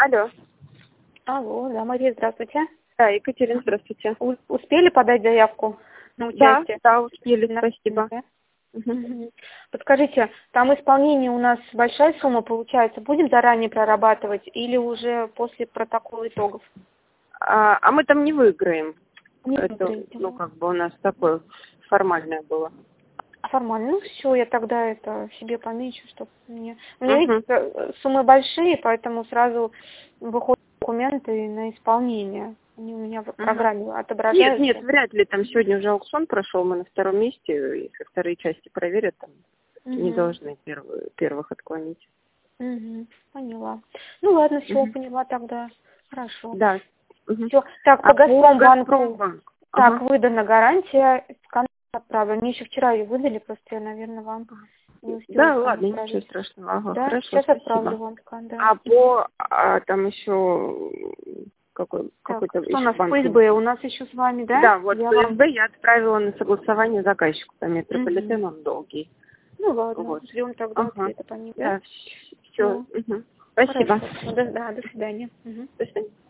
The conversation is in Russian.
Алло. Алло, да, Мария, здравствуйте. Да, Екатерина, здравствуйте. Успели подать заявку на участие? Да, успели, спасибо. Да. Подскажите, там исполнение у нас большая сумма получается, будем заранее прорабатывать или уже после протокола итогов? А мы там не выиграем. Не Это, выиграете. у нас такое формальное было. Формально. Ну все, я тогда это себе помечу, чтобы мне... У меня видите, суммы большие, поэтому сразу выходят документы на исполнение. Они у меня в программе отображаются. Нет, вряд ли. Там сегодня уже аукцион прошел, мы на втором месте. Если вторые части проверят, там не должны первых отклонить. Поняла. Ну ладно, все, поняла тогда. Хорошо. Да. Все. Так, по Газпромбанку. Так, выдана гарантия. Отправлю. Мне еще вчера ее выдали, просто я, наверное, вам не успела. Да, ладно, ничего страшного. Ага, да? хорошо, Сейчас спасибо. отправлю вам. Да. Там еще какой-то что у нас банк. ФСБ? У нас еще с вами, да? Да, вот ФСБ я отправила на согласование заказчику, по метрополитену он долгий. Ну ладно, ждем тогда ответа по ним, да? Да, все. Спасибо. Хорошо. Да, до свидания. До свидания.